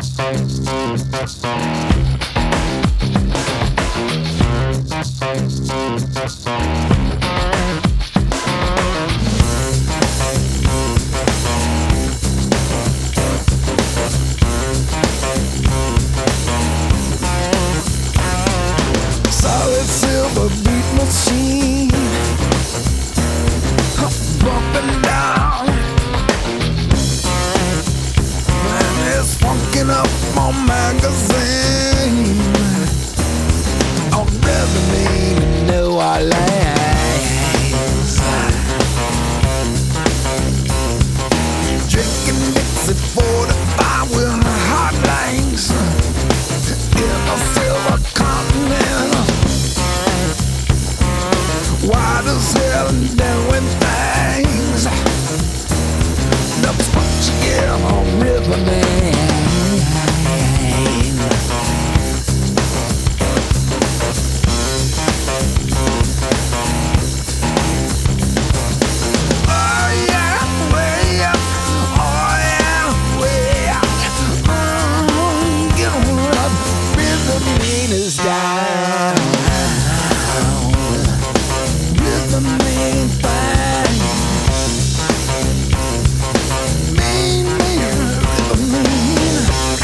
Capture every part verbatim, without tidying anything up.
Solid silver beat machine, bumping down, and it's funking up my magazine on Revenue in New Orleans. Drinking Dixie forty-five with hot lanes in a silver continent, wide as hell and doing things. That's what you get on Riverman. Oh yeah, way up. Oh yeah, way up. Mm, get on up. Riverman is down. The main thing, mean, mean, the mean.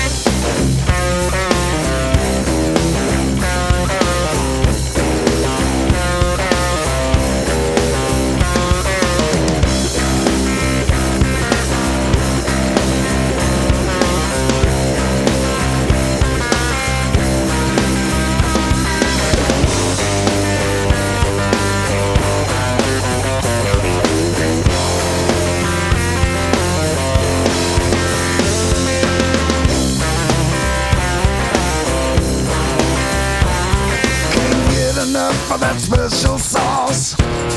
For that special sauce,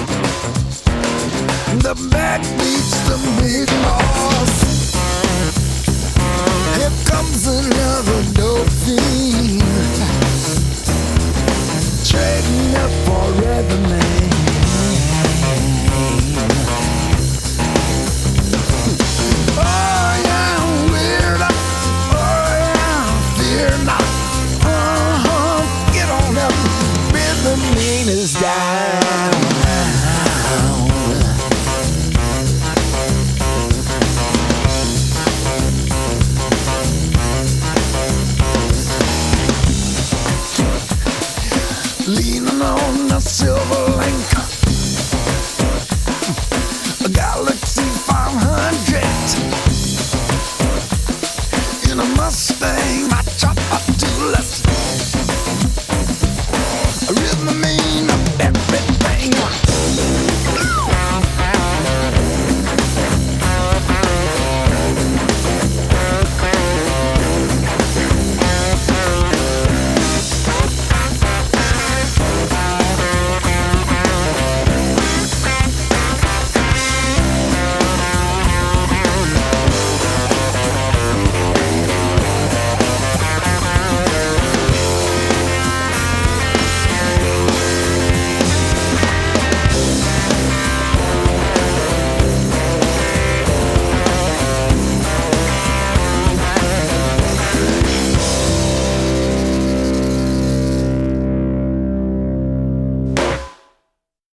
the back beats the big boss. Here comes another dope fiend, trading up forever, man. Oh yeah, weird. Oh yeah, fear not. Uh-huh, get on up. The mean is down. Leaning on the silver link, a Galaxy five hundred in a Mustang. I chop up to less.